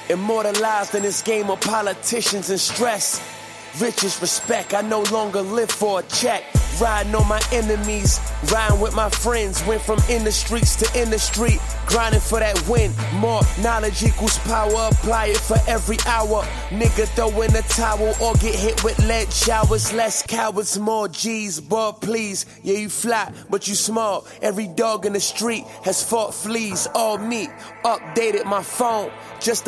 Immortalized in this game of politicians and stress. Riches, respect, I no longer live for a check. Riding on my enemies, riding with my friends. Went from in the streets to in the street, grinding for that win. More knowledge equals power, apply it for every hour. Nigga throw in the towel or get hit with lead showers. Less cowards, more G's, boy please. Yeah, you fly, but you small. Every dog in the street has fought fleas. All me, updated my phone, just